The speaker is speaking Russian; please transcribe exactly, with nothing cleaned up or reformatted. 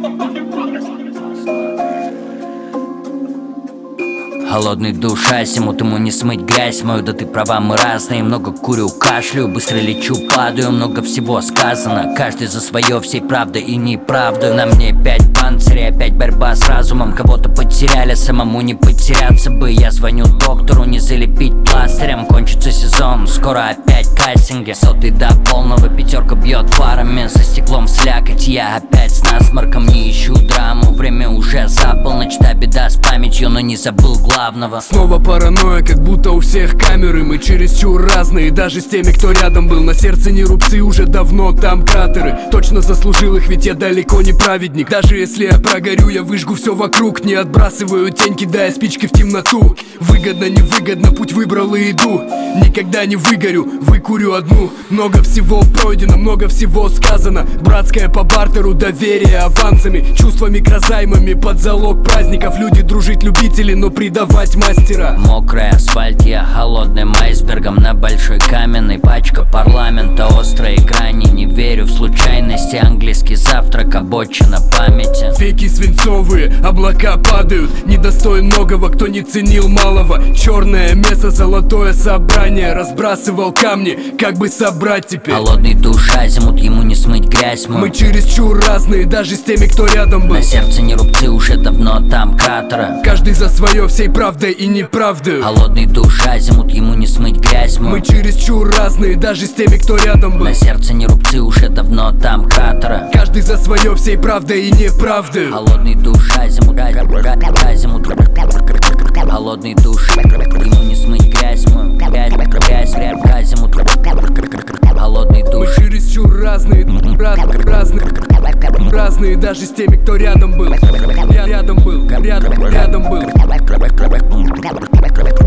Холодный душ азимут, ему не смыть грязь мою. Да ты права, мы разные, много курю, кашлю, быстро лечу, падаю, много всего сказано. Каждый за свое, всей правдой и неправдой. На мне пять панцирей, опять борьба с разумом. Кого-то потеряли, самому не потеряться бы. Я звоню доктору, не залепить пластырем. Кончится сезон, скоро опять кастинги. Сотый до полного, пятерка бьет фарами. За стеклом слякоть, я опять с насморком. Не ищу драму, время уже за полночь. Та беда с памятью, но не забыл главного. Снова паранойя, как будто у всех камеры. Мы чересчур разные, даже с теми, кто рядом был. На сердце не рубцы, уже давно там кратеры. Точно заслужил их, ведь я далеко не праведник. Даже если я прогорю, я выжгу все вокруг. Не отбрасываю тень, кидая спички в темноту. Выгодно, невыгодно, путь выбрал и иду. Никогда не выгорю, выкурю одну. Много всего пройдено, много всего сказано. Братское по бартеру, доверие авансами. Чувства микрозаймами под залог праздников. Люди дружить любители, но предавать мастера. Мокрый асфальт, я холодным айсбергом на большой каменной. Пачка парламента, острые грани. Не верю в случайности, английский завтрак, обочина памяти. Веки свинцовые, облака падают. Недостоин многого, кто не ценил малого. Черное место, золотое собрание. Разбрасывал камни, как бы собрать теперь. Холодный душ азимут, ему не смыть грязь мою. Мы чересчур разные, даже с теми, кто рядом был. На сердце не рубцы, уже давно там кратеры. Каждый за свое, всей правдой и неправдой. Холодный душ азимут, ему не смыть грязь мою. Мы чересчур разные, даже с теми, кто рядом был. На сердце не рубцы, уже давно там кратеры. Каждый за свое, всей правдой и неправдой. Холодный душ азимут, азимут. Холодный душ, ему не смыть грязь мою. Грязь, грязь, азимут. Холодный душ. Мы чересчур разные, раз, разные, разные, даже с теми, кто рядом был. Рядом был, рядом, рядом был.